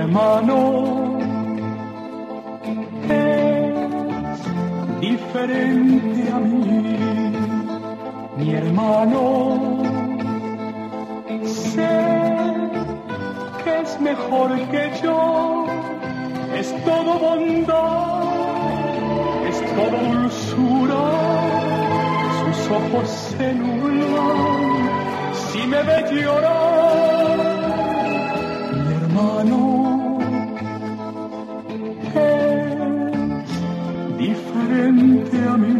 hermano es diferente a mí. Mi hermano sé que es mejor que yo, es todo bondad, es todo dulzura, sus ojos se nublan si me ve llorar. Mi hermano es diferente a mí.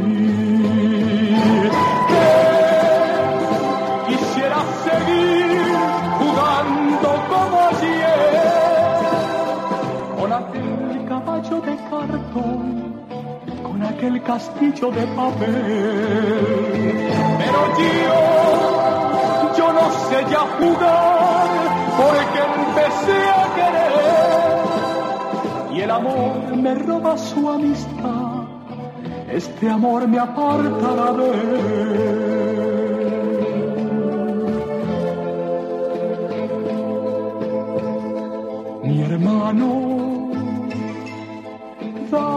Quisiera seguir jugando como ayer, con aquel caballo de cartón, con aquel castillo de papel. Pero yo no sé ya jugar, porque empecé a querer, y el amor me roba su amistad, este amor me aparta la vez. Mi hermano da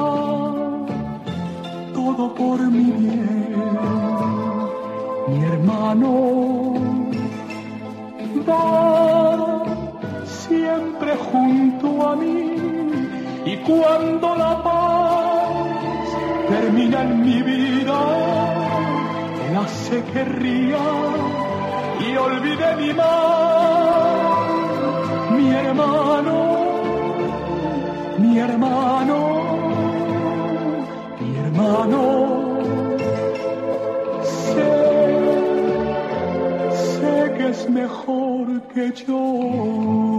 todo por mi bien. Mi hermano va siempre junto a mí, y cuando la paz termina en mi vida, él hace que ría y olvide mi mal. Mi hermano, mi hermano, mi hermano, sé que es mejor que yo.